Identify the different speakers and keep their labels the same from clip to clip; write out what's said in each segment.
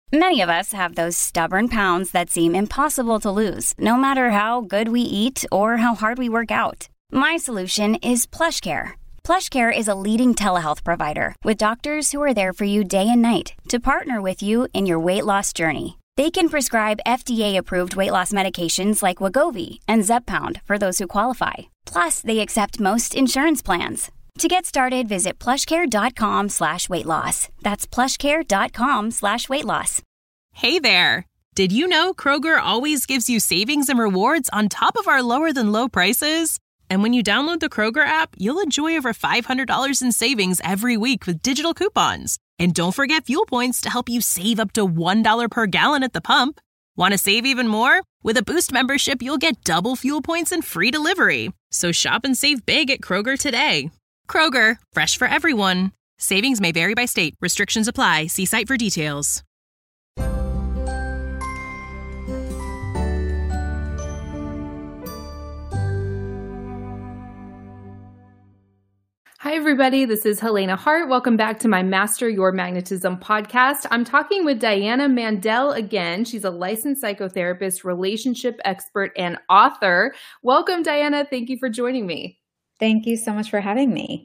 Speaker 1: Many of us have those stubborn pounds that seem impossible to lose, no matter how good we eat or how hard we work out. My solution is PlushCare. PlushCare is a leading telehealth provider with doctors who are there for you day and night to partner with you in your weight loss journey. They can prescribe FDA-approved weight loss medications like Wegovy and Zepbound for those who qualify. Plus, they accept most insurance plans. To get started, visit plushcare.com/weightloss. That's plushcare.com/weightloss.
Speaker 2: Hey there! Did you know Kroger always gives you savings and rewards on top of our lower than low prices? And when you download the Kroger app, you'll enjoy over $500 in savings every week with digital coupons. And don't forget fuel points to help you save up to $1 per gallon at the pump. Want to save even more? With a Boost membership, you'll get double fuel points and free delivery. So shop and save big at Kroger today. Kroger, fresh for everyone. Savings may vary by state. Restrictions apply. See site for details.
Speaker 3: Hi, everybody. This is Helena Hart. Welcome back to my Master Your Magnetism podcast. I'm talking with Diana Mandel again. She's a licensed psychotherapist, relationship expert, and author. Welcome, Diana. Thank you for joining me.
Speaker 4: Thank you so much for having me.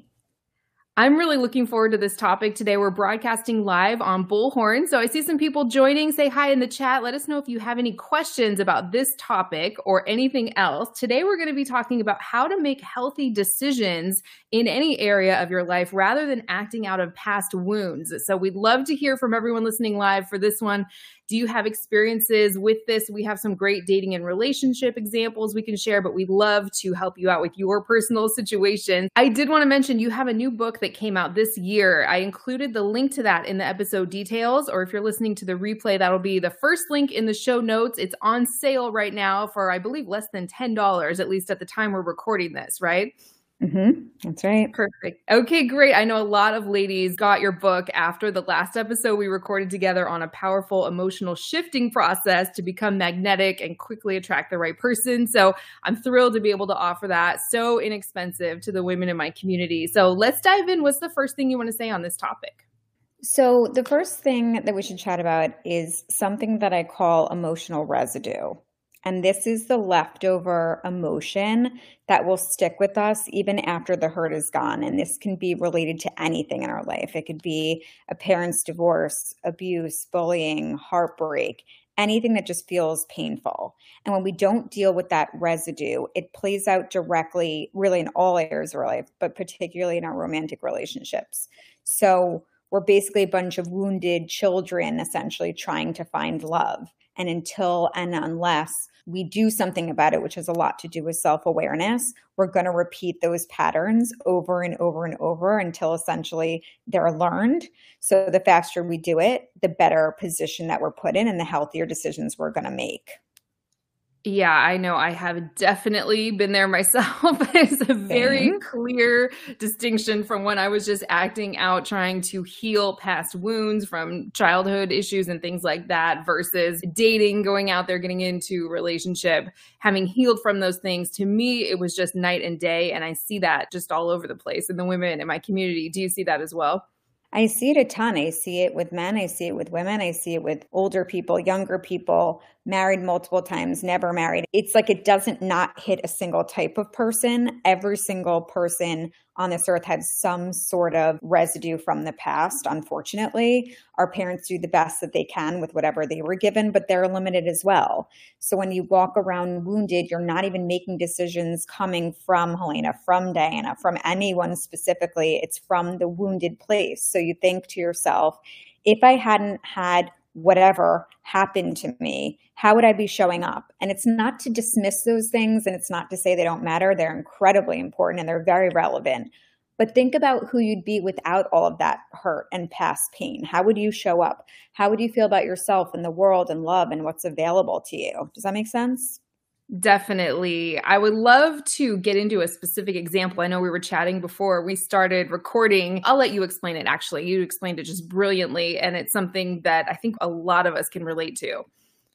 Speaker 3: I'm really looking forward to this topic today. We're broadcasting live on Bullhorn. So I see some people joining. Say hi in the chat. Let us know if you have any questions about this topic or anything else. Today, we're going to be talking about how to make healthy decisions in any area of your life rather than acting out of past wounds. So we'd love to hear from everyone listening live for this one. Do you have experiences with this? We have some great dating and relationship examples we can share, but we'd love to help you out with your personal situation. I did want to mention you have a new book that came out this year. I included the link to that in the episode details, or if you're listening to the replay, that'll be the first link in the show notes. It's on sale right now for, I believe, less than $10, at least at the time we're recording this, right?
Speaker 4: That's right.
Speaker 3: Perfect. Okay, great. I know a lot of ladies got your book after the last episode we recorded together on a powerful emotional shifting process to become magnetic and quickly attract the right person. So I'm thrilled to be able to offer that so inexpensive to the women in my community. So let's dive in. What's the first thing you want to say on this topic?
Speaker 4: So the first thing that we should chat about is something that I call emotional residue. And this is the leftover emotion that will stick with us even after the hurt is gone. And this can be related to anything in our life. It could be a parent's divorce, abuse, bullying, heartbreak, anything that just feels painful. And when we don't deal with that residue, it plays out directly, really in all areas of our life, but particularly in our romantic relationships. So we're basically a bunch of wounded children essentially trying to find love. And until and unless we do something about it, which has a lot to do with self-awareness, we're going to repeat those patterns over and over and over until essentially they're learned. So the faster we do it, the better position that we're put in and the healthier decisions we're going to make.
Speaker 3: Yeah, I know. I have definitely been there myself. It's a very clear distinction from when I was just acting out, trying to heal past wounds from childhood issues and things like that versus dating, going out there, getting into a relationship, having healed from those things. To me, it was just night and day. And I see that just all over the place in the women in my community. Do you see that as well?
Speaker 4: I see it a ton. I see it with men. I see it with women. I see it with older people, younger people, married multiple times, never married. It's like it doesn't not hit a single type of person. Every single person on this earth has some sort of residue from the past, unfortunately. Our parents do the best that they can with whatever they were given, but they're limited as well. So when you walk around wounded, you're not even making decisions coming from Helena, from Diana, from anyone specifically. It's from the wounded place. So you think to yourself, if I hadn't had whatever happened to me, how would I be showing up? And it's not to dismiss those things, and it's not to say they don't matter. They're incredibly important and they're very relevant. But think about who you'd be without all of that hurt and past pain. How would you show up? How would you feel about yourself and the world and love and what's available to you? Does that make sense?
Speaker 3: Definitely. I would love to get into a specific example. I know we were chatting before we started recording. I'll let you explain it, actually. You explained it just brilliantly, and it's something that I think a lot of us can relate to.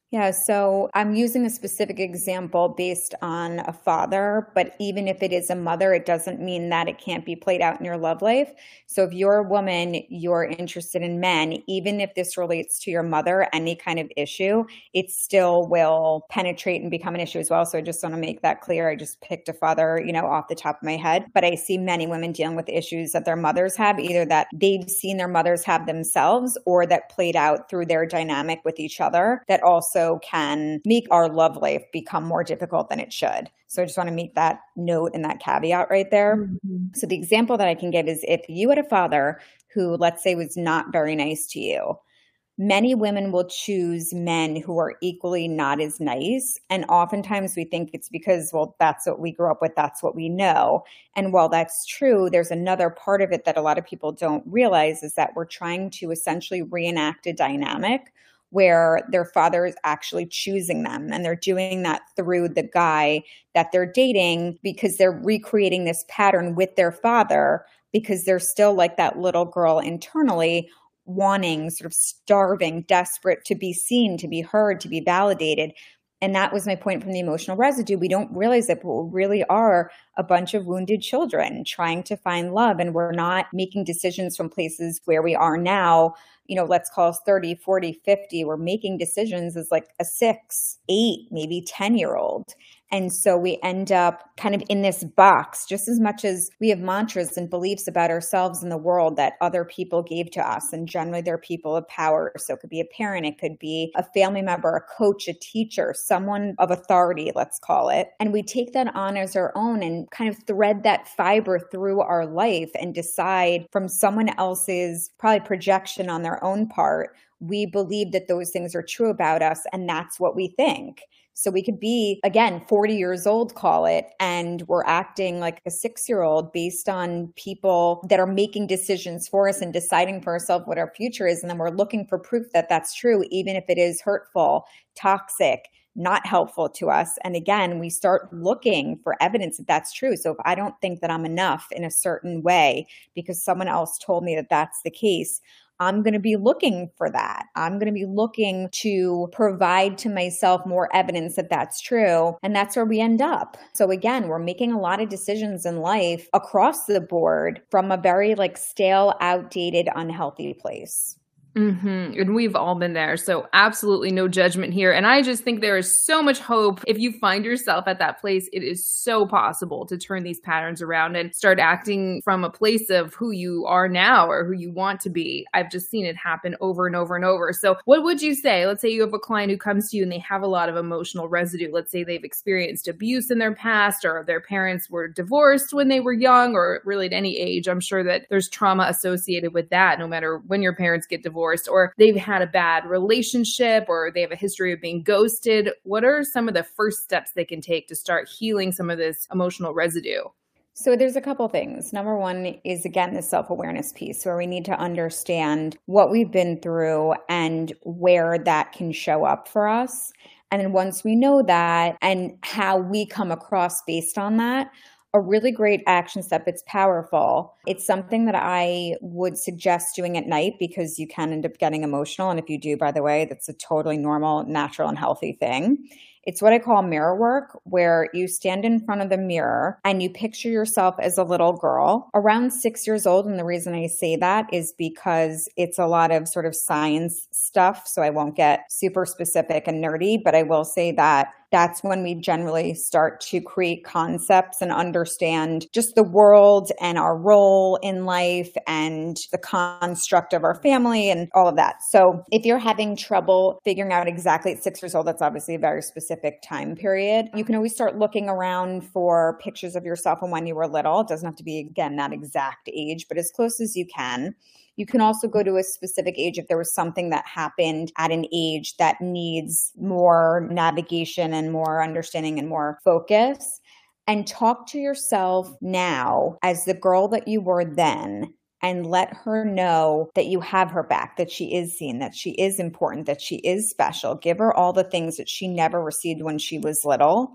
Speaker 4: Yeah, so I'm using a specific example based on a father, but even if it is a mother, it doesn't mean that it can't be played out in your love life. So if you're a woman, you're interested in men, even if this relates to your mother, any kind of issue, it still will penetrate and become an issue as well. So I just want to make that clear. I just picked a father, off the top of my head, but I see many women dealing with issues that their mothers have, either that they've seen their mothers have themselves or that played out through their dynamic with each other that also can make our love life become more difficult than it should. So I just want to make that note and that caveat right there. Mm-hmm. So the example that I can give is if you had a father who, let's say, was not very nice to you, many women will choose men who are equally not as nice. And oftentimes we think it's because, well, that's what we grew up with, that's what we know. And while that's true, there's another part of it that a lot of people don't realize is that we're trying to essentially reenact a dynamic where their father is actually choosing them. And they're doing that through the guy that they're dating because they're recreating this pattern with their father because they're still like that little girl internally wanting, sort of starving, desperate to be seen, to be heard, to be validated. And that was my point from the emotional residue. We don't realize that we really are a bunch of wounded children trying to find love. And we're not making decisions from places where we are now. Let's call us 30, 40, 50. We're making decisions as like a 6, 8, maybe 10-year-old. And so we end up kind of in this box, just as much as we have mantras and beliefs about ourselves and the world that other people gave to us. And generally they're people of power. So it could be a parent, it could be a family member, a coach, a teacher, someone of authority, let's call it. And we take that on as our own and kind of thread that fiber through our life and decide from someone else's probably projection on their own part, we believe that those things are true about us. And that's what we think. So we could be, again, 40 years old, call it, and we're acting like a 6-year-old based on people that are making decisions for us and deciding for ourselves what our future is. And then we're looking for proof that that's true, even if it is hurtful, toxic, not helpful to us. And again, we start looking for evidence that that's true. So if I don't think that I'm enough in a certain way because someone else told me that that's the case, I'm going to be looking for that. I'm going to be looking to provide to myself more evidence that that's true. And that's where we end up. So again, we're making a lot of decisions in life across the board from a very stale, outdated, unhealthy place.
Speaker 3: Mm-hmm. And we've all been there. So absolutely no judgment here. And I just think there is so much hope. If you find yourself at that place, it is so possible to turn these patterns around and start acting from a place of who you are now or who you want to be. I've just seen it happen over and over and over. So what would you say? Let's say you have a client who comes to you and they have a lot of emotional residue. Let's say they've experienced abuse in their past or their parents were divorced when they were young or really at any age. I'm sure that there's trauma associated with that, no matter when your parents get divorced. Or they've had a bad relationship or they have a history of being ghosted. What are some of the first steps they can take to start healing some of this emotional residue?
Speaker 4: So there's a couple things. Number one is, again, the self-awareness piece where we need to understand what we've been through and where that can show up for us. And then once we know that and how we come across based on that, a really great action step. It's powerful. It's something that I would suggest doing at night because you can end up getting emotional. And if you do, by the way, that's a totally normal, natural, and healthy thing. It's what I call mirror work, where you stand in front of the mirror and you picture yourself as a little girl around 6 years old. And the reason I say that is because it's a lot of sort of science stuff. So I won't get super specific and nerdy, but I will say that that's when we generally start to create concepts and understand just the world and our role in life and the construct of our family and all of that. So if you're having trouble figuring out exactly at 6 years old, that's obviously a very specific time period. You can always start looking around for pictures of yourself from when you were little. It doesn't have to be, again, that exact age, but as close as you can. You can also go to a specific age if there was something that happened at an age that needs more navigation and more understanding and more focus. And talk to yourself now as the girl that you were then and let her know that you have her back, that she is seen, that she is important, that she is special. Give her all the things that she never received when she was little.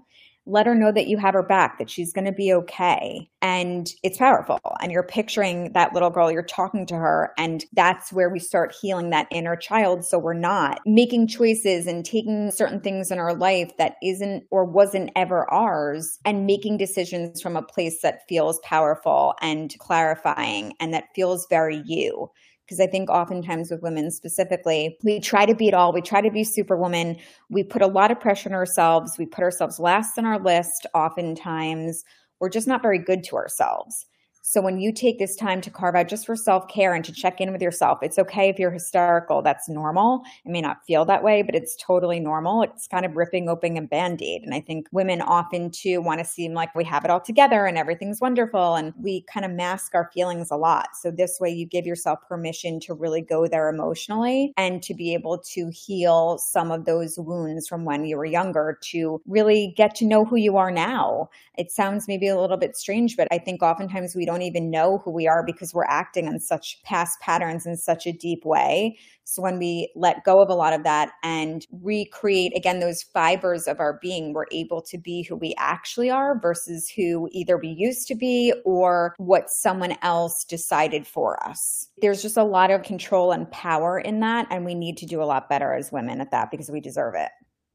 Speaker 4: let her know that you have her back, that she's going to be okay. And it's powerful. And you're picturing that little girl, you're talking to her, and that's where we start healing that inner child. So we're not making choices and taking certain things in our life that isn't or wasn't ever ours, and making decisions from a place that feels powerful and clarifying and that feels very you. Because I think oftentimes with women specifically, we try to be it all. We try to be superwoman. We put a lot of pressure on ourselves. We put ourselves last on our list. Oftentimes, we're just not very good to ourselves. So when you take this time to carve out just for self-care and to check in with yourself, it's okay if you're hysterical. That's normal. It may not feel that way, but it's totally normal. It's kind of ripping open a Band-Aid. And I think women often too want to seem like we have it all together and everything's wonderful. And we kind of mask our feelings a lot. So this way you give yourself permission to really go there emotionally and to be able to heal some of those wounds from when you were younger, to really get to know who you are now. It sounds maybe a little bit strange, but I think oftentimes we don't even know who we are because we're acting on such past patterns in such a deep way. So when we let go of a lot of that and recreate, again, those fibers of our being, we're able to be who we actually are versus who either we used to be or what someone else decided for us. There's just a lot of control and power in that, and we need to do a lot better as women at that because we deserve it.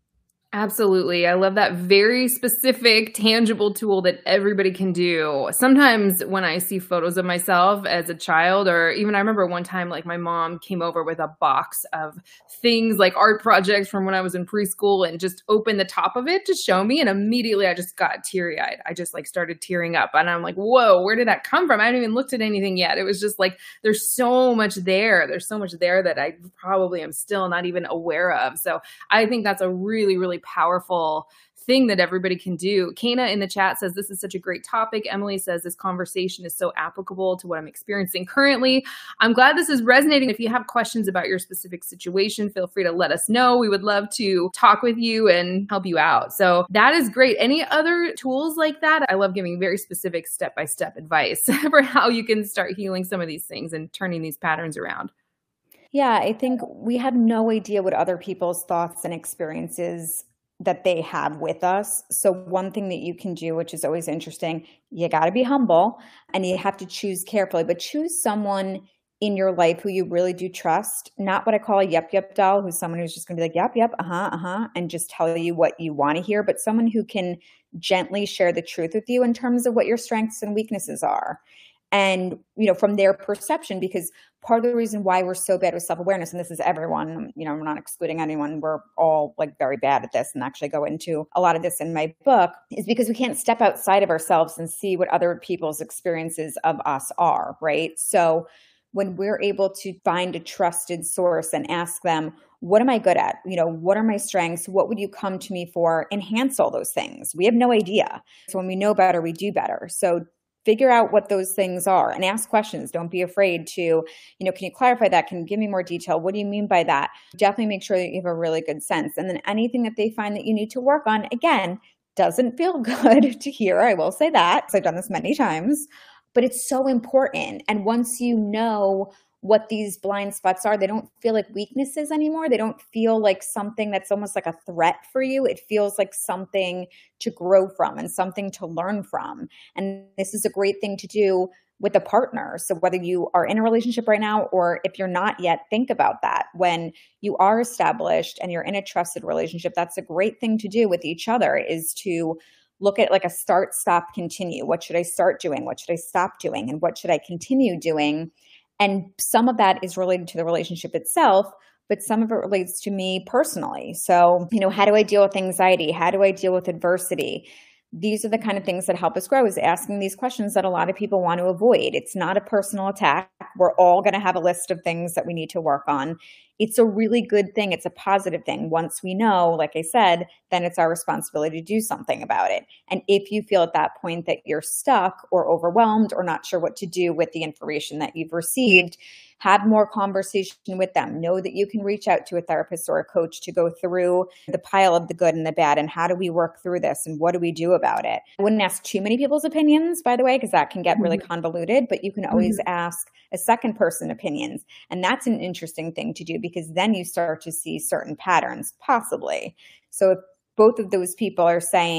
Speaker 3: Absolutely. I love that very specific, tangible tool that everybody can do. Sometimes when I see photos of myself as a child, or even I remember one time, like my mom came over with a box of things like art projects from when I was in preschool and just opened the top of it to show me. And immediately I just got teary-eyed. I just like started tearing up and I'm like, whoa, where did that come from? I haven't even looked at anything yet. It was just like, there's so much there. There's so much there that I probably am still not even aware of. So I think that's a really, really powerful thing that everybody can do. Kana in the chat says, this is such a great topic. Emily says, this conversation is so applicable to what I'm experiencing currently. I'm glad this is resonating. If you have questions about your specific situation, feel free to let us know. We would love to talk with you and help you out. So that is great. Any other tools like that? I love giving very specific step-by-step advice for how you can start healing some of these things and turning these patterns around.
Speaker 4: Yeah, I think we have no idea what other people's thoughts and experiences that they have with us. So one thing that you can do, which is always interesting, you got to be humble and you have to choose carefully, but choose someone in your life who you really do trust, not what I call a yep doll, who's someone who's just going to be like, yep, and just tell you what you want to hear, but someone who can gently share the truth with you in terms of what your strengths and weaknesses are. And, from their perception, because part of the reason why we're so bad with self-awareness, and this is everyone, I'm not excluding anyone, we're all like very bad at this and actually go into a lot of this in my book, is because we can't step outside of ourselves and see what other people's experiences of us are, right? So when we're able to find a trusted source and ask them, what am I good at? What are my strengths? What would you come to me for? Enhance all those things. We have no idea. So when we know better, we do better. So figure out what those things are and ask questions. Don't be afraid to, can you clarify that? Can you give me more detail? What do you mean by that? Definitely make sure that you have a really good sense. And then anything that they find that you need to work on, again, doesn't feel good to hear. I will say that, because I've done this many times, but it's so important. And once you know what these blind spots are, they don't feel like weaknesses anymore. They don't feel like something that's almost like a threat for you. It feels like something to grow from and something to learn from. And this is a great thing to do with a partner. So whether you are in a relationship right now, or if you're not yet, think about that. When you are established and you're in a trusted relationship, that's a great thing to do with each other, is to look at like a start, stop, continue. What should I start doing? What should I stop doing? And what should I continue doing? And some of that is related to the relationship itself, but some of it relates to me personally. So, how do I deal with anxiety? How do I deal with adversity? These are the kind of things that help us grow, is asking these questions that a lot of people want to avoid. It's not a personal attack. We're all going to have a list of things that we need to work on. It's a really good thing. It's a positive thing. Once we know, like I said, then it's our responsibility to do something about it. And if you feel at that point that you're stuck or overwhelmed or not sure what to do with the information that you've received, have more conversation with them. Know that you can reach out to a therapist or a coach to go through the pile of the good and the bad, and how do we work through this and what do we do about it. I wouldn't ask too many people's opinions, by the way, because that can get really convoluted, but you can always ask a second person opinions. And that's an interesting thing to do, because then you start to see certain patterns, possibly. So if both of those people are saying,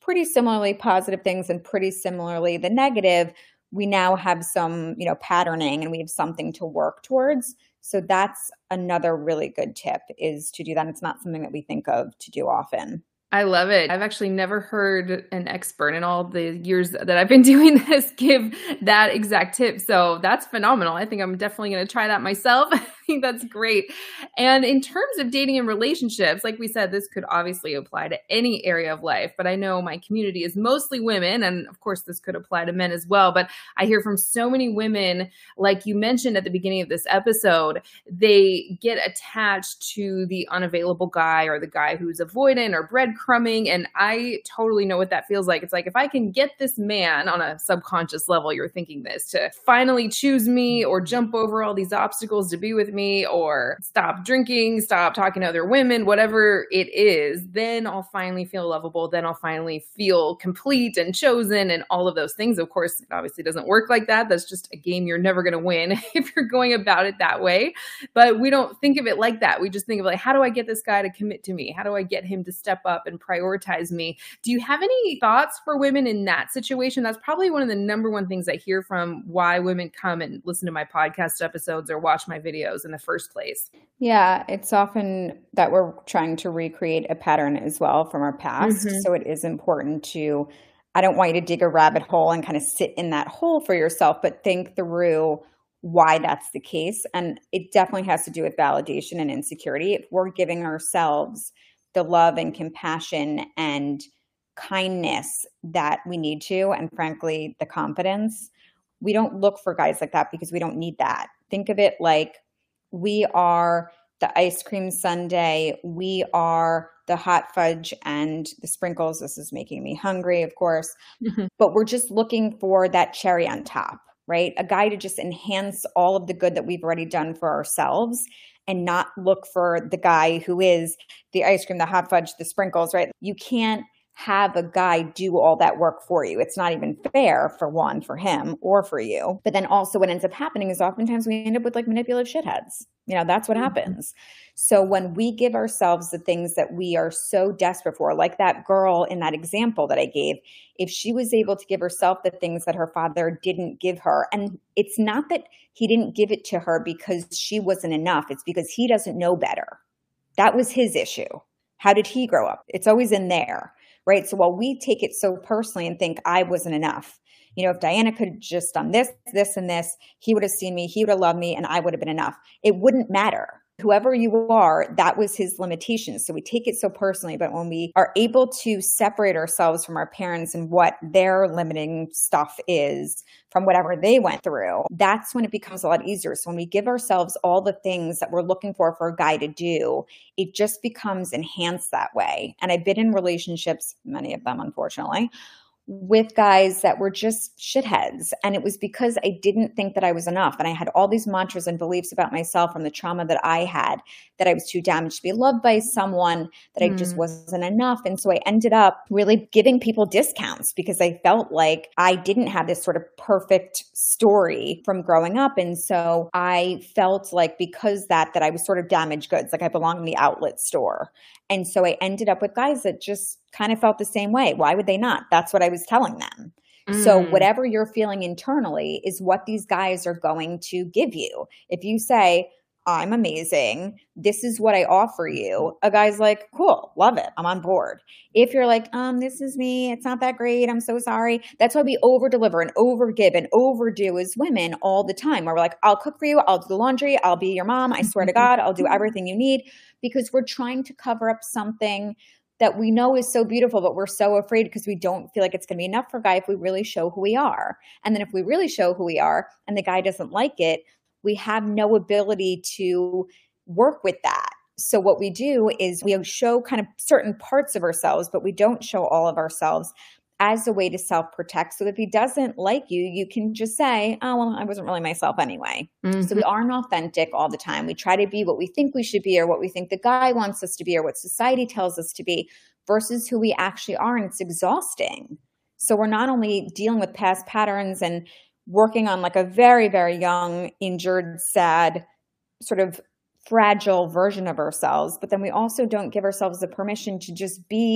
Speaker 4: pretty similarly positive things and pretty similarly the negative, we now have some, patterning and we have something to work towards. So that's another really good tip, is to do that. It's not something that we think of to do often.
Speaker 3: I love it. I've actually never heard an expert in all the years that I've been doing this give that exact tip. So that's phenomenal. I think I'm definitely going to try that myself. I think that's great. And in terms of dating and relationships, like we said, this could obviously apply to any area of life, but I know my community is mostly women. And of course, this could apply to men as well. But I hear from so many women, like you mentioned at the beginning of this episode, they get attached to the unavailable guy or the guy who's avoidant or breadcrumbing. And I totally know what that feels like. It's like, if I can get this man on a subconscious level, you're thinking this, to finally choose me or jump over all these obstacles to be with me or stop drinking, stop talking to other women, whatever it is, then I'll finally feel lovable. Then I'll finally feel complete and chosen and all of those things. Of course, it obviously doesn't work like that. That's just a game you're never going to win if you're going about it that way. But we don't think of it like that. We just think of like, how do I get this guy to commit to me? How do I get him to step up and prioritize me? Do you have any thoughts for women in that situation? That's probably one of the number one things I hear from why women come and listen to my podcast episodes or watch my videos in the first place.
Speaker 4: Yeah, it's often that we're trying to recreate a pattern as well from our past.
Speaker 3: Mm-hmm.
Speaker 4: So it is important to, I don't want you to dig a rabbit hole and kind of sit in that hole for yourself, but think through why that's the case. And it definitely has to do with validation and insecurity. If we're giving ourselves the love and compassion and kindness that we need to, and frankly, the confidence, we don't look for guys like that because we don't need that. Think of it like we are the ice cream sundae, we are the hot fudge and the sprinkles. This is making me hungry, of course, but we're just looking for that cherry on top, right? A guy to just enhance all of the good that we've already done for ourselves and not look for the guy who is the ice cream, the hot fudge, the sprinkles, right? You can't have a guy do all that work for you. It's not even fair, for one, for him or for you. But then also what ends up happening is oftentimes we end up with like manipulative shitheads. That's what happens. So when we give ourselves the things that we are so desperate for, like that girl in that example that I gave, if she was able to give herself the things that her father didn't give her, and it's not that he didn't give it to her because she wasn't enough, it's because he doesn't know better. That was his issue. How did he grow up? It's always in there. Right. So while we take it so personally and think I wasn't enough, if Diana could have just done this, this, and this, he would have seen me, he would have loved me, and I would have been enough. It wouldn't matter. Whoever you are, that was his limitations. So we take it so personally. But when we are able to separate ourselves from our parents and what their limiting stuff is from whatever they went through, that's when it becomes a lot easier. So when we give ourselves all the things that we're looking for a guy to do, it just becomes enhanced that way. And I've been in relationships, many of them, unfortunately, with guys that were just shitheads. And it was because I didn't think that I was enough. And I had all these mantras and beliefs about myself from the trauma that I had, that I was too damaged to be loved by someone, that I just wasn't enough. And so I ended up really giving people discounts because I felt like I didn't have this sort of perfect story from growing up. And so I felt like because that I was sort of damaged goods, like I belonged in the outlet store. And so I ended up with guys that just kind of felt the same way. Why would they not? That's what I was telling them. So whatever you're feeling internally is what these guys are going to give you. If you say, I'm amazing, this is what I offer you, a guy's like, cool, love it, I'm on board. If you're like, this is me, it's not that great, I'm so sorry. That's why we over deliver and over give and overdo as women all the time, where we're like, I'll cook for you, I'll do the laundry, I'll be your mom, I swear to God, I'll do everything you need, because we're trying to cover up something that we know is so beautiful, but we're so afraid because we don't feel like it's going to be enough for a guy if we really show who we are. And then if we really show who we are and the guy doesn't like it, we have no ability to work with that. So what we do is we show kind of certain parts of ourselves, but we don't show all of ourselves as a way to self-protect. So if he doesn't like you, you can just say, oh, well, I wasn't really myself anyway. So we aren't authentic all the time. We try to be what we think we should be, or what we think the guy wants us to be, or what society tells us to be, versus who we actually are. And it's exhausting. So we're not only dealing with past patterns and working on like a very, very young, injured, sad, sort of fragile version of ourselves, but then we also don't give ourselves the permission to just be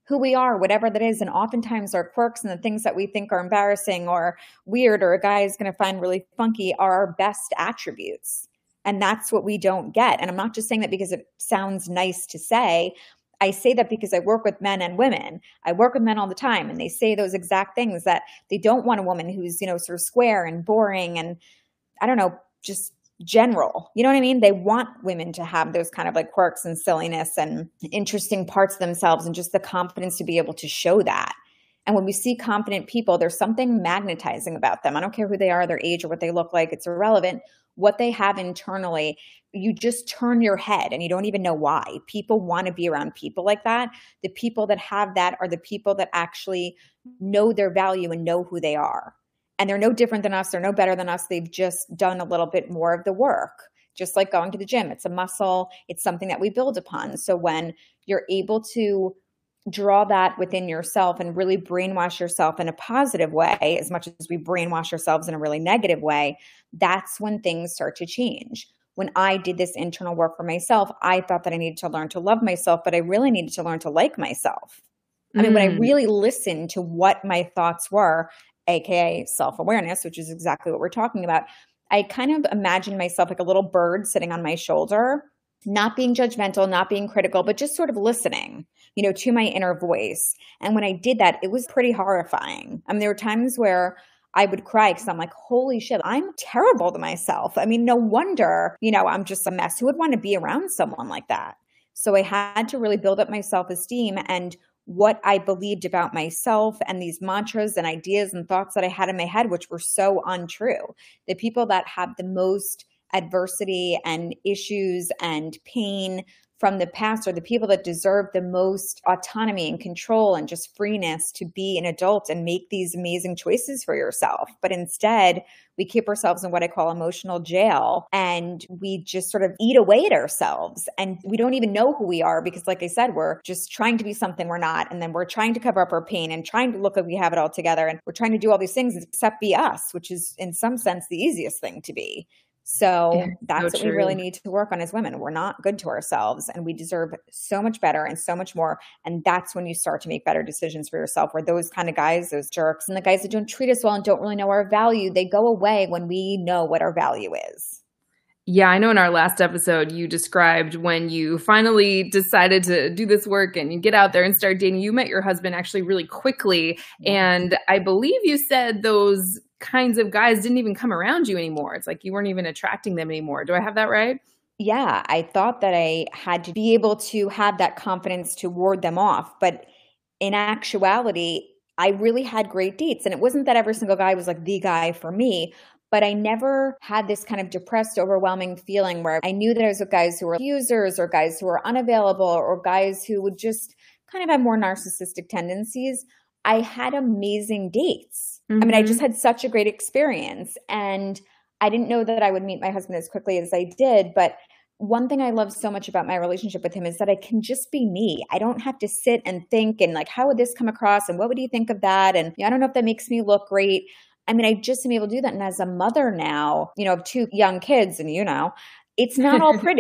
Speaker 4: who we are, whatever that is. And oftentimes our quirks and the things that we think are embarrassing or weird or a guy is going to find really funky are our best attributes. And that's what we don't get. And I'm not just saying that because it sounds nice to say. I say that because I work with men and women. I work with men all the time, and they say those exact things, that they don't want a woman who's, sort of square and boring and, I don't know, just general. You know what I mean? They want women to have those kind of like quirks and silliness and interesting parts of themselves and just the confidence to be able to show that. And when we see confident people, there's something magnetizing about them. I don't care who they are, their age, or what they look like. It's irrelevant. What they have internally, you just turn your head and you don't even know why. People want to be around people like that. The people that have that are the people that actually know their value and know who they are. And they're no different than us. They're no better than us. They've just done a little bit more of the work. Just like going to the gym. It's a muscle. It's something that we build upon. So when you're able to draw that within yourself and really brainwash yourself in a positive way, as much as we brainwash ourselves in a really negative way, that's when things start to change. When I did this internal work for myself, I thought that I needed to learn to love myself, but I really needed to learn to like myself. I mean, when I really listened to what my thoughts were, AKA self-awareness, which is exactly what we're talking about, I kind of imagined myself like a little bird sitting on my shoulder, not being judgmental, not being critical, but just sort of listening, to my inner voice. And when I did that, it was pretty horrifying. I mean, there were times where I would cry because I'm like, holy shit, I'm terrible to myself. I mean, no wonder, I'm just a mess. Who would want to be around someone like that? So I had to really build up my self-esteem and what I believed about myself and these mantras and ideas and thoughts that I had in my head, which were so untrue. The people that have the most adversity and issues and pain from the past are the people that deserve the most autonomy and control and just freeness to be an adult and make these amazing choices for yourself. But instead, we keep ourselves in what I call emotional jail, and we just sort of eat away at ourselves. And we don't even know who we are because, like I said, we're just trying to be something we're not. And then we're trying to cover up our pain and trying to look like we have it all together. And we're trying to do all these things except be us, which is in some sense the easiest thing to be. So that's what we really need to work on as women. We're not good to ourselves and we deserve so much better and so much more. And that's when you start to make better decisions for yourself, where those kind of guys, those jerks, and the guys that don't treat us well and don't really know our value, they go away when we know what our value is.
Speaker 3: Yeah, I know in our last episode, you described when you finally decided to do this work and you get out there and start dating, you met your husband actually really quickly. And I believe you said those kinds of guys didn't even come around you anymore. It's like you weren't even attracting them anymore. Do I have that right?
Speaker 4: Yeah, I thought that I had to be able to have that confidence to ward them off. But in actuality, I really had great dates. And it wasn't that every single guy was like the guy for me. But I never had this kind of depressed, overwhelming feeling where I knew that I was with guys who were users or guys who were unavailable or guys who would just kind of have more narcissistic tendencies. I had amazing dates. Mm-hmm. I mean, I just had such a great experience. And I didn't know that I would meet my husband as quickly as I did. But one thing I love so much about my relationship with him is that I can just be me. I don't have to sit and think and like, how would this come across? And what would he think of that? And I don't know if that makes me look great. I mean, I just am able to do that. And as a mother now, of two young kids and, it's not all pretty.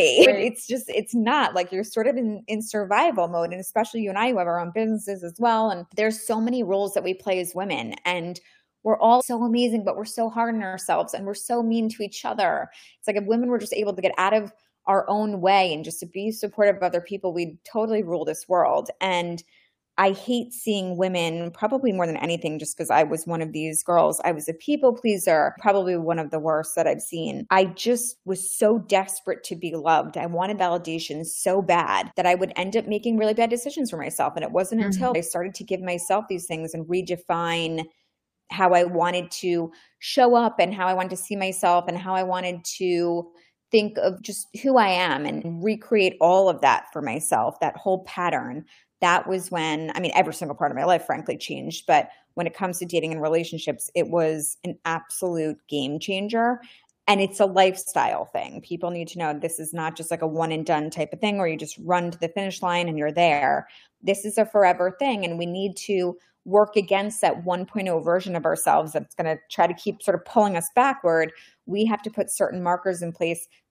Speaker 4: It's not like you're sort of in survival mode. And especially you and I who have our own businesses as well. And there's so many roles that we play as women and we're all so amazing, but we're so hard on ourselves and we're so mean to each other. It's like if women were just able to get out of our own way and just to be supportive of other people, we'd totally rule this world. And I hate seeing women probably more than anything just because I was one of these girls. I was a people pleaser, probably one of the worst that I've seen. I just was so desperate to be loved. I wanted validation so bad that I would end up making really bad decisions for myself. And it wasn't until I started to give myself these things and redefine how I wanted to show up and how I wanted to see myself and how I wanted to think of just who I am and recreate all of that for myself, that whole pattern. That was when, every single part of my life, frankly, changed. But when it comes to dating and relationships, it was an absolute game changer. And it's a lifestyle thing. People need to know this is not just like a one and done type of thing where you just run to the finish line and you're there. This is a forever thing. And we need to work against that 1.0 version of ourselves that's going to try to keep sort of pulling us backward. We have to put certain markers in place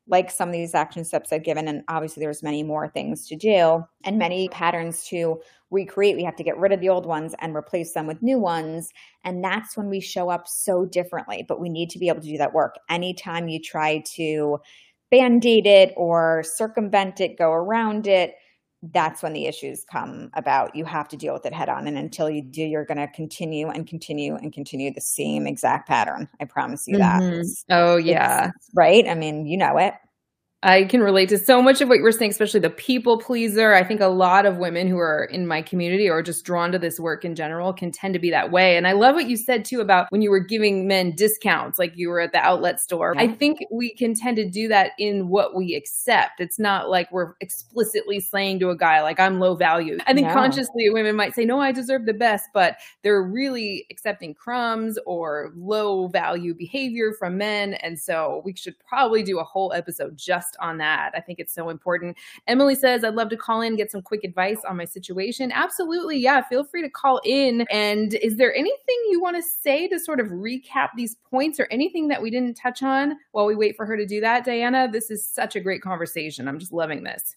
Speaker 4: like some of these action steps I've given, and obviously there's many more things to do and many patterns to recreate. We have to get rid of the old ones and replace them with new ones. And that's when we show up so differently. But we need to be able to do that work. Anytime you try to band-aid it or circumvent it, go around it, that's when the issues come about. You have to deal with it head on. And until you do, you're going to continue and continue and continue the same exact pattern. I promise you that.
Speaker 3: Oh, yeah.
Speaker 4: Right? I mean, you know it.
Speaker 3: I can relate to so much of what you were saying, especially the people pleaser. I think a lot of women who are in my community or just drawn to this work in general can tend to be that way. And I love what you said too about when you were giving men discounts, like you were at the outlet store. Yeah. I think we can tend to do that in what we accept. It's not like we're explicitly saying to a guy, like, I'm low value. I think consciously women might say, no, I deserve the best, but they're really accepting crumbs or low value behavior from men. And so we should probably do a whole episode just on that. I think it's so important. Emily says, I'd love to call in and get some quick advice on my situation. Absolutely. Yeah. Feel free to call in. And is there anything you want to say to sort of recap these points or anything that we didn't touch on while we wait for her to do that, Diana? This is such a great conversation. I'm just loving this.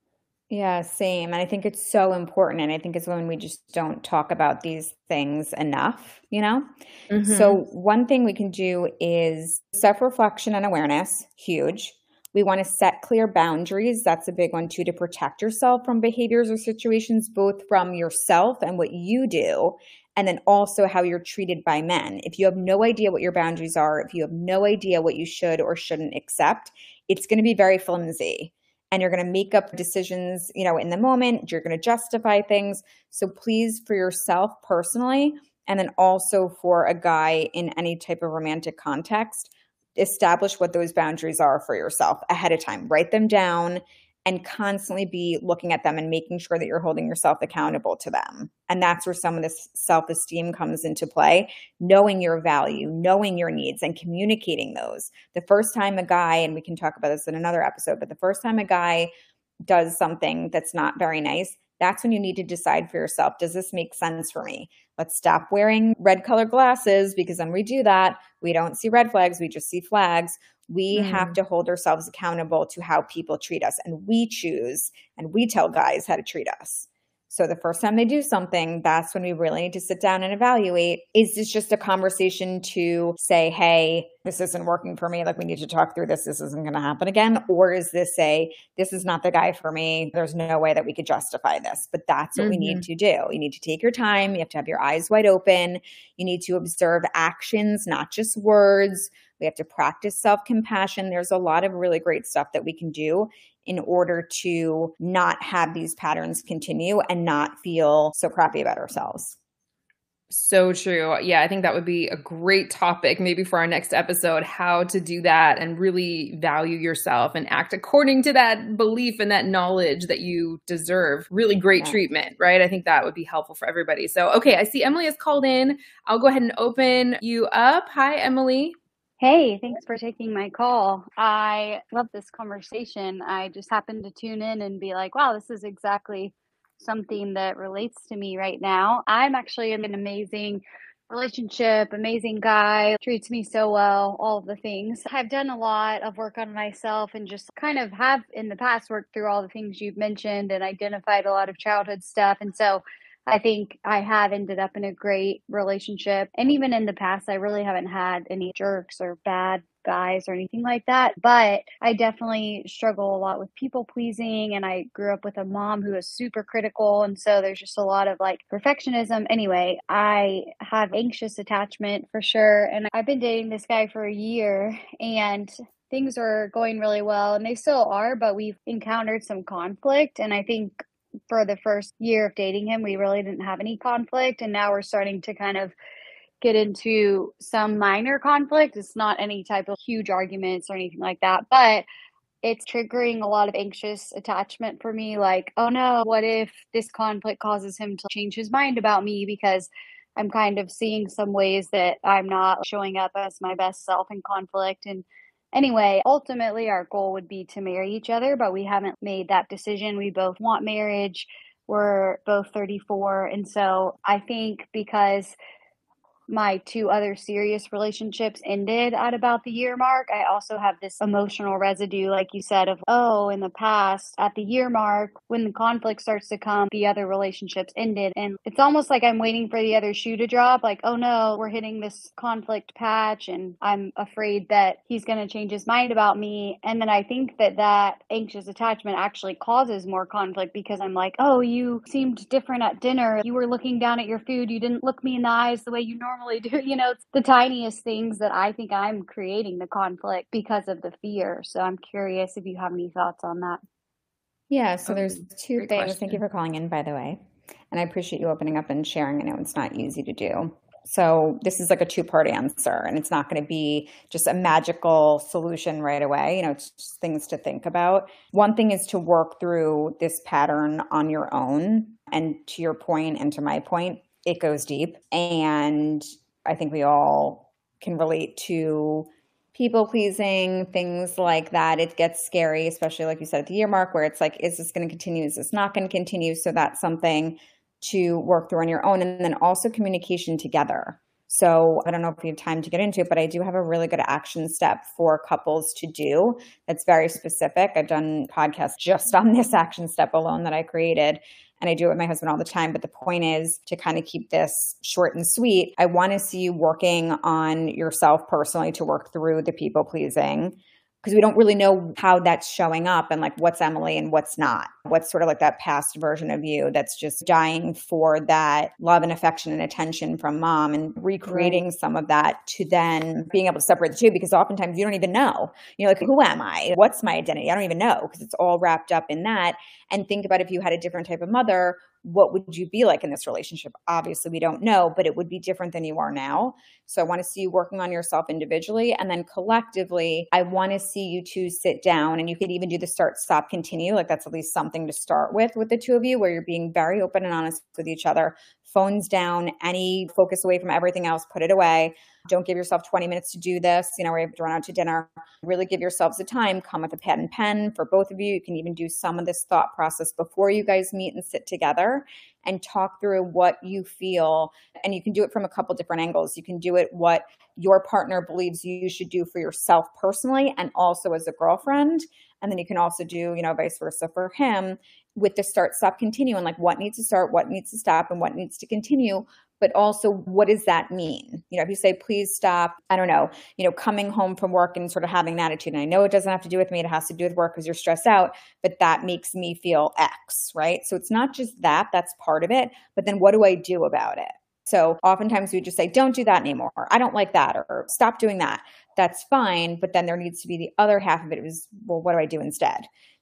Speaker 4: Yeah, same. And I think it's so important. And I think it's when we just don't talk about these things enough, you know? So one thing we can do is self-reflection and awareness, huge. We want to set clear boundaries. That's a big one too, to protect yourself from behaviors or situations, both from yourself and what you do, and then also how you're treated by men. If you have no idea what your boundaries are, if you have no idea what you should or shouldn't accept, it's going to be very flimsy. And you're going to make up decisions, you know, in the moment. You're going to justify things. So please, for yourself personally, and then also for a guy in any type of romantic context, establish what those boundaries are for yourself ahead of time. Write them down and constantly be looking at them and making sure that you're holding yourself accountable to them. And that's where some of this self-esteem comes into play, knowing your value, knowing your needs, and communicating those. The first time a guy, and we can talk about this in another episode, but the first time a guy does something that's not very nice, that's when you need to decide for yourself, does this make sense for me? Let's stop wearing red colored glasses, because when we do that, we don't see red flags, we just see flags. We have to hold ourselves accountable to how people treat us, and we choose and we tell guys how to treat us. So the first time they do something, that's when we really need to sit down and evaluate, is this just a conversation to say, hey, this isn't working for me, like we need to talk through this, this isn't going to happen again? Or is this this is not the guy for me, there's no way that we could justify this? But that's what we need to do. You need to take your time, you have to have your eyes wide open, you need to observe actions, not just words. We have to practice self-compassion. There's a lot of really great stuff that we can do in order to not have these patterns continue and not feel so crappy about ourselves.
Speaker 3: So true. Yeah, I think that would be a great topic maybe for our next episode, how to do that and really value yourself and act according to that belief and that knowledge that you deserve really great treatment, right? I think that would be helpful for everybody. So, okay, I see Emily has called in. I'll go ahead and open you up. Hi, Emily.
Speaker 5: Hey, thanks for taking my call. I love this conversation. I just happened to tune in and be like, wow, this is exactly something that relates to me right now. I'm actually in an amazing relationship, amazing guy, treats me so well, all of the things. I've done a lot of work on myself and just kind of have in the past worked through all the things you've mentioned and identified a lot of childhood stuff. And so I think I have ended up in a great relationship. And even in the past, I really haven't had any jerks or bad guys or anything like that. But I definitely struggle a lot with people pleasing. And I grew up with a mom who was super critical. And so there's just a lot of like perfectionism. Anyway, I have anxious attachment for sure. And I've been dating this guy for a year and things are going really well. And they still are, but we've encountered some conflict. And I think for the first year of dating him, we really didn't have any conflict. And now we're starting to kind of get into some minor conflict. It's not any type of huge arguments or anything like that, but it's triggering a lot of anxious attachment for me. Like, oh no, what if this conflict causes him to change his mind about me? Because I'm kind of seeing some ways that I'm not showing up as my best self in conflict. And anyway, ultimately, our goal would be to marry each other, but we haven't made that decision. We both want marriage. We're both 34. And so I think because my 2 other serious relationships ended at about the year mark, I also have this emotional residue, like you said, of, oh, in the past, at the year mark, when the conflict starts to come, the other relationships ended. And it's almost like I'm waiting for the other shoe to drop. Like, oh no, we're hitting this conflict patch and I'm afraid that he's going to change his mind about me. And then I think that anxious attachment actually causes more conflict because I'm like, oh, you seemed different at dinner. You were looking down at your food. You didn't look me in the eyes the way you normally do. It's the tiniest things that I think I'm creating the conflict because of the fear. So I'm curious if you have any thoughts on that.
Speaker 4: Yeah, so there's 2
Speaker 3: great
Speaker 4: things.
Speaker 3: question.
Speaker 4: Thank you for calling in, by the way. And I appreciate you opening up and sharing. I know it's not easy to do. So this is like a 2-part answer, and it's not going to be just a magical solution right away. It's just things to think about. One thing is to work through this pattern on your own. And to your point and to my point, it goes deep. And I think we all can relate to people pleasing, things like that. It gets scary, especially like you said at the year mark, where it's like, is this going to continue? Is this not going to continue? So that's something to work through on your own. And then also communication together. So I don't know if you have time to get into it, but I do have a really good action step for couples to do that's very specific. I've done podcasts just on this action step alone that I created. And I do it with my husband all the time. But the point is to kind of keep this short and sweet. I want to see you working on yourself personally to work through the people pleasing, because we don't really know how that's showing up and like what's Emily and what's not. What's sort of like that past version of you that's just dying for that love and affection and attention from mom, and recreating some of that to then being able to separate the two, because oftentimes you don't even know, like, who am I? What's my identity? I don't even know, because it's all wrapped up in that. And think about if you had a different type of mother, what would you be like in this relationship? Obviously, we don't know, but it would be different than you are now. So I want to see you working on yourself individually. And then collectively, I want to see you two sit down, and you could even do the start, stop, continue. Like that's at least something to start with the two of you, where you're being very open and honest with each other. Phones down, any focus away from everything else, put it away. Don't give yourself 20 minutes to do this, where you have to run out to dinner. Really give yourselves the time. Come with a pad and pen for both of you. You can even do some of this thought process before you guys meet and sit together and talk through what you feel. And you can do it from a couple different angles. You can do it what your partner believes you should do for yourself personally and also as a girlfriend. And then you can also do, vice versa for him with the start, stop, continue, and like what needs to start, what needs to stop, and what needs to continue. But also, what does that mean? If you say, please stop, I don't know, coming home from work and sort of having an attitude. And I know it doesn't have to do with me. It has to do with work because you're stressed out, but that makes me feel X, right? So it's not just that, that's part of it. But then what do I do about it? So oftentimes we just say, don't do that anymore. I don't like that, or stop doing that. That's fine. But then there needs to be the other half of it is, well, what do I do instead?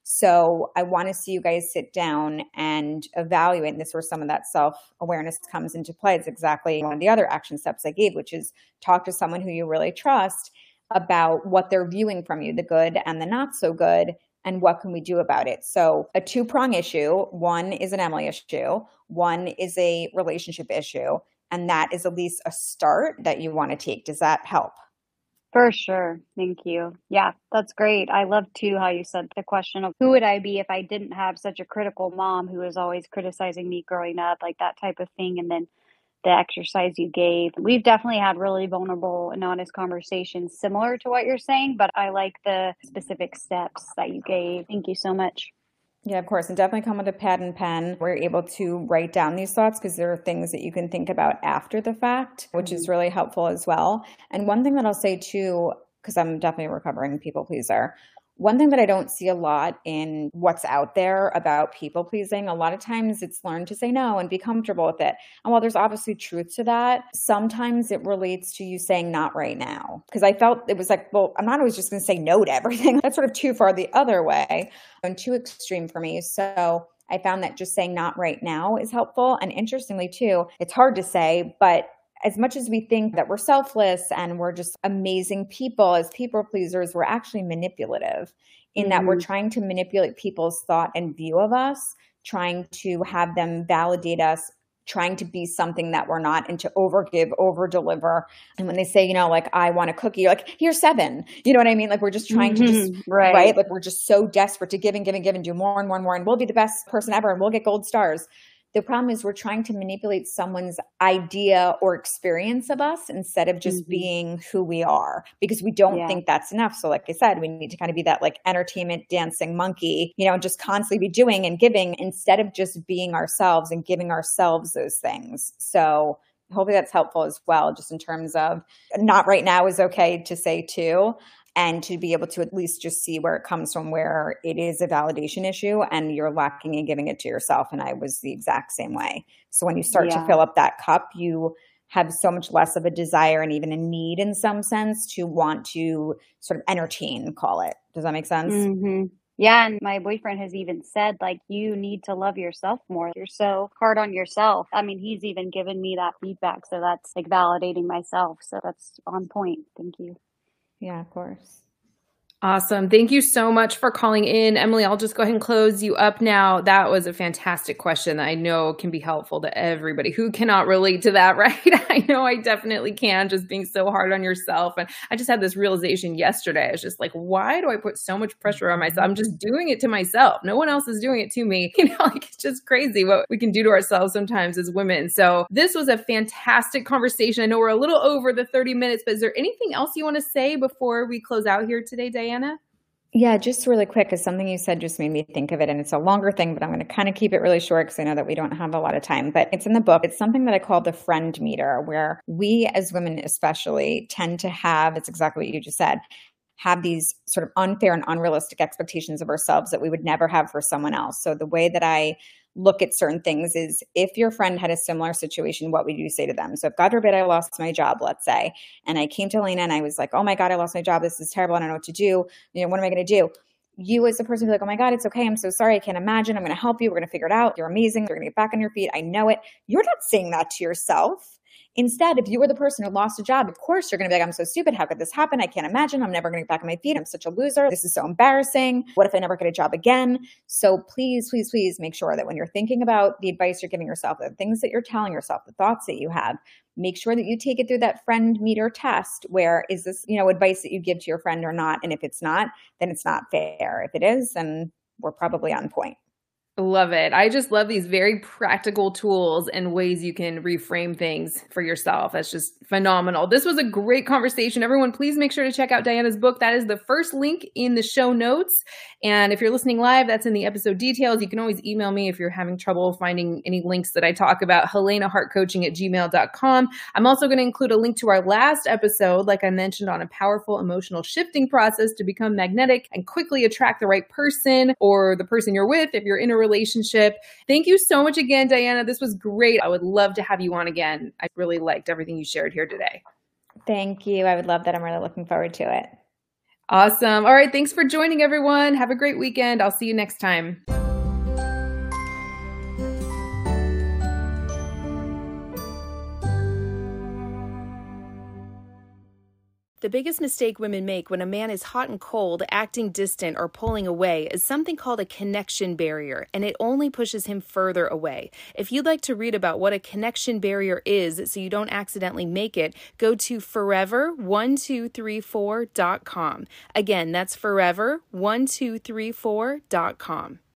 Speaker 4: So I want to see you guys sit down and evaluate. And this is where some of that self-awareness comes into play. It's exactly one of the other action steps I gave, which is talk to someone who you really trust about what they're viewing from you, the good and the not so good, and what can we do about it. So a 2-prong issue. One is an Emily issue. One is a relationship issue. And that is at least a start that you want to take. Does that help?
Speaker 5: For sure. Thank you. Yeah, that's great. I love too how you said the question of who would I be if I didn't have such a critical mom who was always criticizing me growing up, like that type of thing. And then the exercise you gave. We've definitely had really vulnerable and honest conversations similar to what you're saying, but I like the specific steps that you gave. Thank you so much.
Speaker 4: Yeah, of course. And definitely come with a pad and pen where you're able to write down these thoughts, because there are things that you can think about after the fact, which is really helpful as well. And one thing that I'll say too, because I'm definitely a recovering people pleaser, one thing that I don't see a lot in what's out there about people pleasing, a lot of times it's learn to say no and be comfortable with it. And while there's obviously truth to that, sometimes it relates to you saying not right now. Because I felt it was like, well, I'm not always just going to say no to everything. That's sort of too far the other way and too extreme for me. So I found that just saying not right now is helpful. And interestingly too, it's hard to say, but as much as we think that we're selfless and we're just amazing people as people pleasers, we're actually manipulative in that we're trying to manipulate people's thought and view of us, trying to have them validate us, trying to be something that we're not, and to overgive, over-deliver. And when they say, like, I want a cookie, you're like, here's 7. You know what I mean? Like, we're just trying to just, right? Like, we're just so desperate to give and give and give and do more and more and more. And we'll be the best person ever and we'll get gold stars. The problem is we're trying to manipulate someone's idea or experience of us instead of just being who we are, because we don't think that's enough. So like I said, we need to kind of be that like entertainment dancing monkey, and just constantly be doing and giving instead of just being ourselves and giving ourselves those things. So hopefully that's helpful as well, just in terms of not right now is okay to say too, and to be able to at least just see where it comes from, where it is a validation issue and you're lacking in giving it to yourself. And I was the exact same way. So when you start to fill up that cup, you have so much less of a desire and even a need in some sense to want to sort of entertain, call it. Does that make sense?
Speaker 5: Yeah. And my boyfriend has even said, like, you need to love yourself more. You're so hard on yourself. I mean, he's even given me that feedback. So that's like validating myself. So that's on point. Thank you.
Speaker 4: Yeah, of course.
Speaker 3: Awesome. Thank you so much for calling in. Emily, I'll just go ahead and close you up now. That was a fantastic question that I know can be helpful to everybody. Who cannot relate to that, right? I know I definitely can, just being so hard on yourself. And I just had this realization yesterday. I was just like, why do I put so much pressure on myself? I'm just doing it to myself. No one else is doing it to me. Like it's just crazy what we can do to ourselves sometimes as women. So this was a fantastic conversation. I know we're a little over the 30 minutes, but is there anything else you want to say before we close out here today, Diana?
Speaker 4: Yeah, just really quick, because something you said just made me think of it. And it's a longer thing, but I'm going to kind of keep it really short because I know that we don't have a lot of time. But it's in the book. It's something that I call the friend meter, where we as women especially tend to have, it's exactly what you just said, have these sort of unfair and unrealistic expectations of ourselves that we would never have for someone else. So the way that I look at certain things is, if your friend had a similar situation, what would you say to them? So if God forbid I lost my job, let's say, and I came to Elena and I was like, oh my God, I lost my job. This is terrible. I don't know what to do. What am I going to do? You as a person be like, oh my God, it's okay. I'm so sorry. I can't imagine. I'm going to help you. We're going to figure it out. You're amazing. You're going to get back on your feet. I know it. You're not saying that to yourself. Instead, if you were the person who lost a job, of course, you're going to be like, I'm so stupid. How could this happen? I can't imagine. I'm never going to get back on my feet. I'm such a loser. This is so embarrassing. What if I never get a job again? So please, please, please make sure that when you're thinking about the advice you're giving yourself, the things that you're telling yourself, the thoughts that you have, make sure that you take it through that friend meter test, where is this, advice that you give to your friend or not? And if it's not, then it's not fair. If it is, then we're probably on point.
Speaker 3: Love it. I just love these very practical tools and ways you can reframe things for yourself. That's just phenomenal. This was a great conversation. Everyone, please make sure to check out Diana's book. That is the first link in the show notes. And if you're listening live, that's in the episode details. You can always email me if you're having trouble finding any links that I talk about, helenahartcoaching@gmail.com. I'm also going to include a link to our last episode, like I mentioned, on a powerful emotional shifting process to become magnetic and quickly attract the right person or the person you're with if you're in a relationship. Thank you so much again, Diana. This was great. I would love to have you on again. I really liked everything you shared here today.
Speaker 4: Thank you. I would love that. I'm really looking forward to it.
Speaker 3: Awesome. All right. Thanks for joining, everyone. Have a great weekend. I'll see you next time.
Speaker 6: The biggest mistake women make when a man is hot and cold, acting distant, or pulling away is something called a connection barrier, and it only pushes him further away. If you'd like to read about what a connection barrier is so you don't accidentally make it, go to forever1234.com. Again, that's forever1234.com.